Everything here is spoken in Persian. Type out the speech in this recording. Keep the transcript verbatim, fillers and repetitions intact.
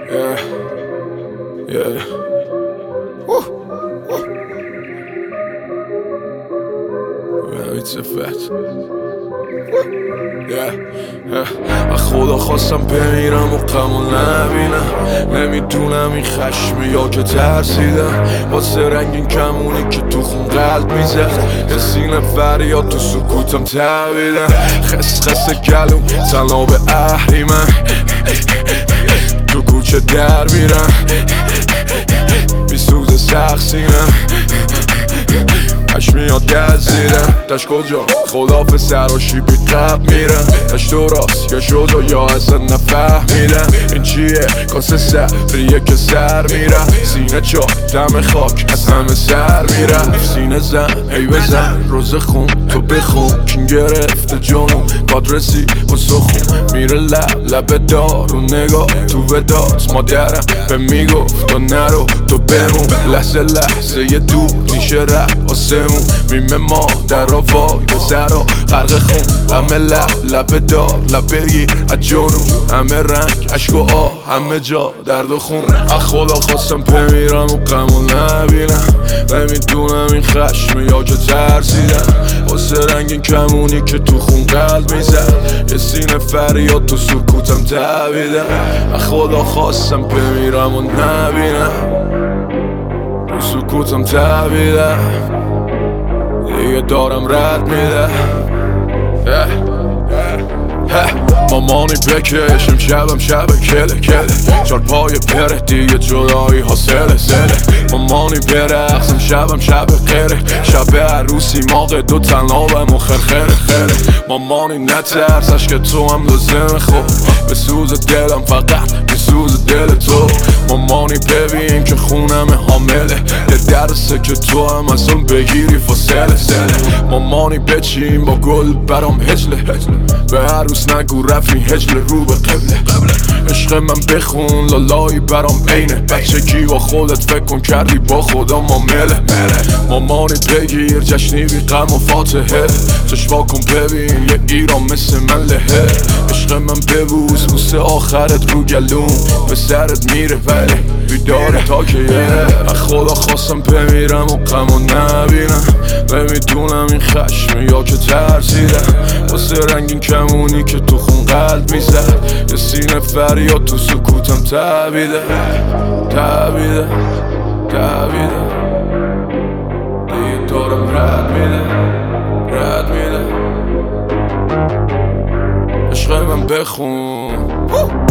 Yeah, yeah. Woo, woo. Yeah, it's a fact. yeah. از خدا خواستم بمیرم و غمو نبینم، نمیدونم این خشمه یا که ترسیدم، واسه رنگین کمونی که تو خون قلب میزد، یه سینه فریاد تو سکوتم تبیدم، خس خس گلوم تنها به اهریمن، تو کوچه در میرم میسوزه سخت سینم، اش میاد دل زیرم. دشت کجا خدافه سراشی بی قب میرم، دشت تو راست یا شد و یا اصلا نفهمیدم این چیه کاسه سریه که سر میرم، سینه چا دم خاک از همه سر میرم، سینه زن ای بزن روز خون تو بخون، کین گرفته جانو کادرسی و سخون، میره لب لب دار و نگاه تو وداست، مادرم به میگفت تو نرو تو بمون، لحظه لحظه یه دور میشه رفت آسمون، میمه ما در آوای به سرا غرق خون، همه لب لب دار لب بگیر از جانو، همه رنگ عشق و آه همه جا درد و خون، از خدا خواستم بمیرم و غمو نبینم، نمیدونم این خشمه یا که ترسیدم، واسه رنگین کمونی که تو خون قلب میزد، یه سینه فریاد تو سکوتم تبیدم، از خدا خواستم بمیرم و نبینم، تو سکوتم تبیدم، دیگه دارم رد میده. مامانی بکش امشبم شب کله کله، چار پای پره دیگه جدایی حاصله زله، مامانی برقص امشبم شب قره، شب عروسی ماغ دو تنابم و خرخره خره، مامانی نترسش که تو هم لازم خوب، به سوز دلم فقط به سوز دل تو، مامانی ببین که خونم حامله، یه درسه که تو هم از اون بگیری فاصله سله، مامانی بچین با گل برام هجله، به عروس نگو رفی هجل رو به قبله، عشق من بخون لالایی برام اینه، بچگی با خودت فکر کن کردی با خدا معامله، مامانی بگیر جشنی بی غم و فاتحه، چشوا کن ببین یه ایران مثل من لهه، عشق من ببوس بوسه آخرت رو گلوم، به سرت میره ولی بیداره تا که یه، از خدا خواستم بمیرم و غمو نبینم، نمیدونم این خشمه یا که ترسیدم، واسه رنگین کمونی که تو خون قلب میزد، یه سینه فریاد تو سکوتم تبیده تبیده تبیده، دیگه دارم رد میده رد میده، عشق من بخون